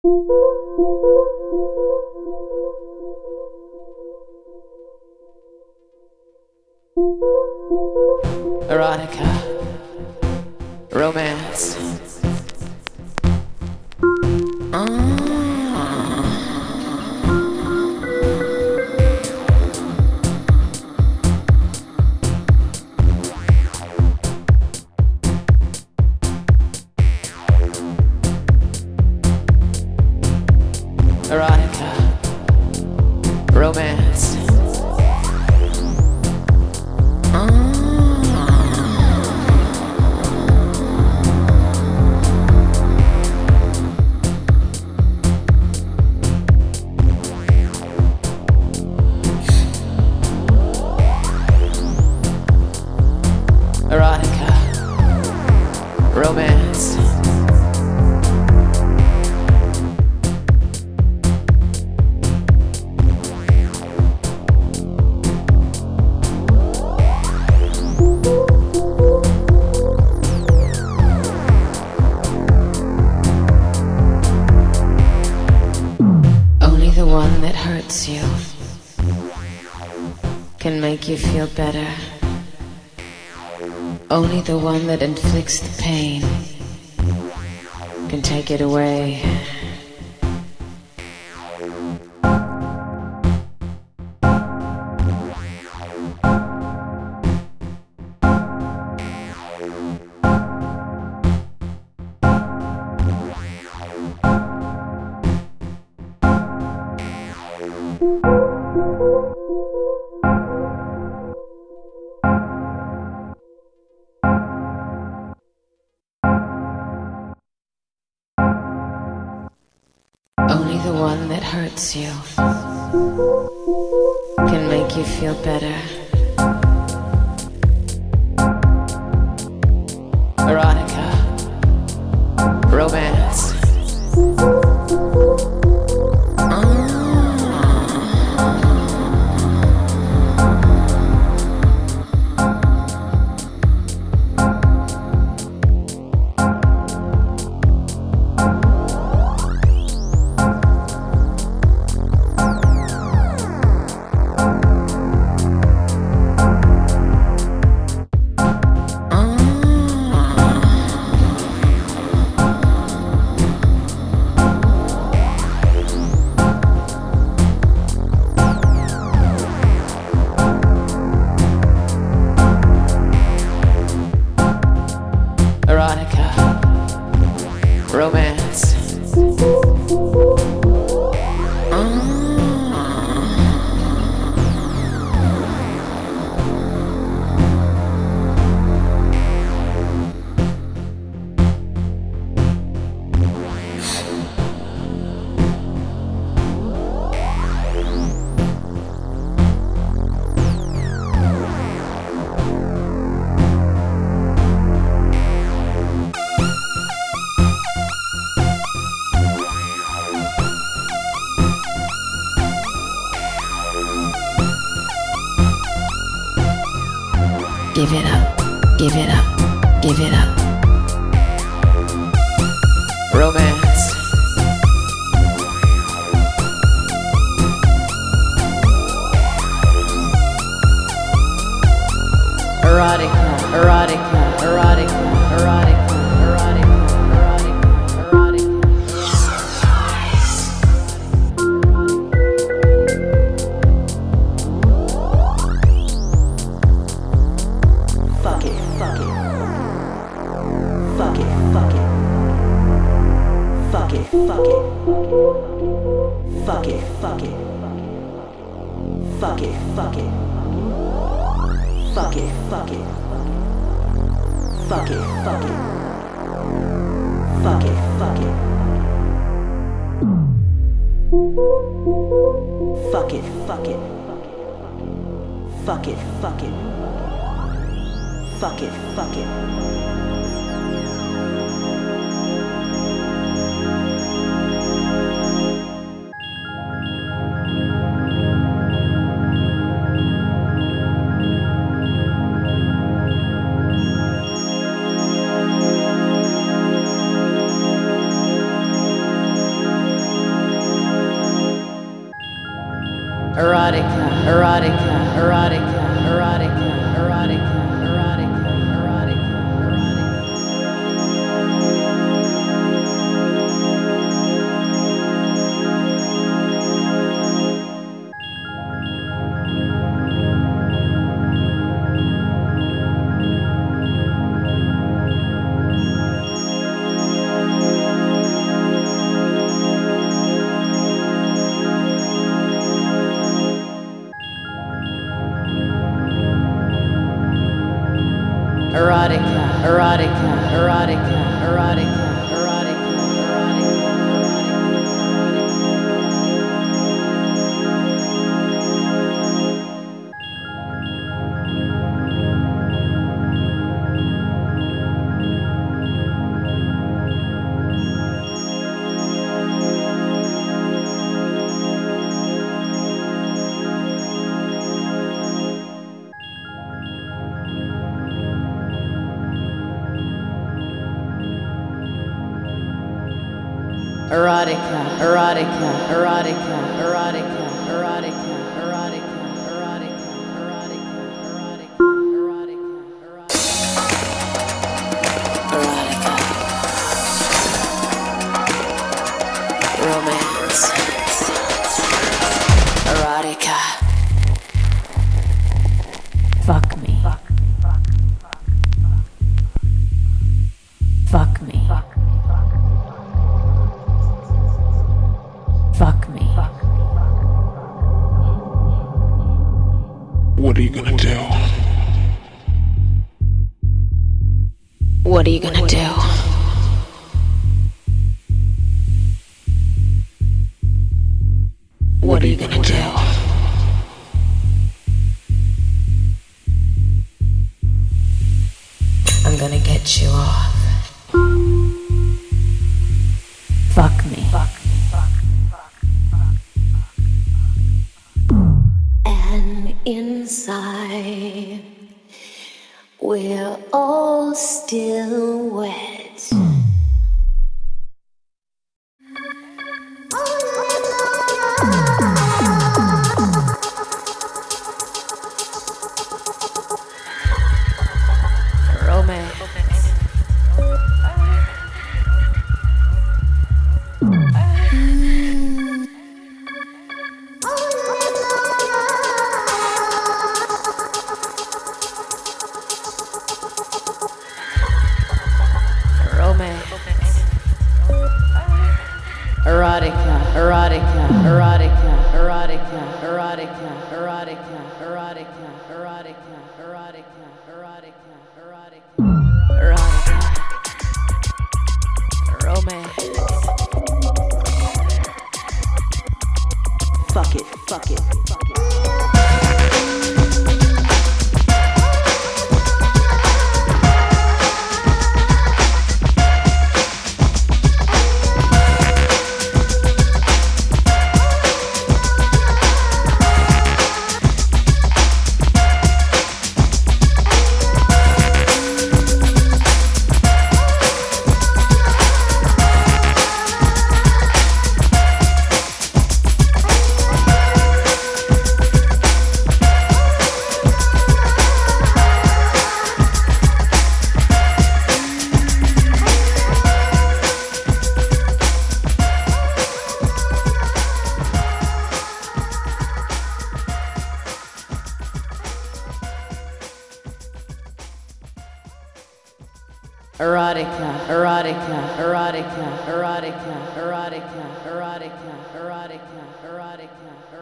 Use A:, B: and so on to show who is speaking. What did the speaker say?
A: Erotica, romance. Erotica, romance. Erotica, romance. Only the one that hurts you can make you feel better. Only the one that inflicts the pain can take it away. Only the one that hurts you can make you feel better. Erotica, romance. Erotica, romance. Give it up, give it up, give it up. Romance. Erotica, erotica, erotica, erotica, erotica, erotica,
B: Fuck it, fuck it. Fuck it, fuck it. Fuck it, fuck it. Fuck it, fuck it. Fuck it, fuck it. Fuck it, fuck it. Fuck it, fuck it. Fuck it, fuck it. Fuck it, fuck it. Fuck it, fuck it. Fuck it, fuck it.
C: What are you gonna do?
A: What are you gonna do? What are you gonna do? I'm gonna get you off. Fuck me.
D: And inside, we're all still wet.
B: Fuck it.
A: Erotica.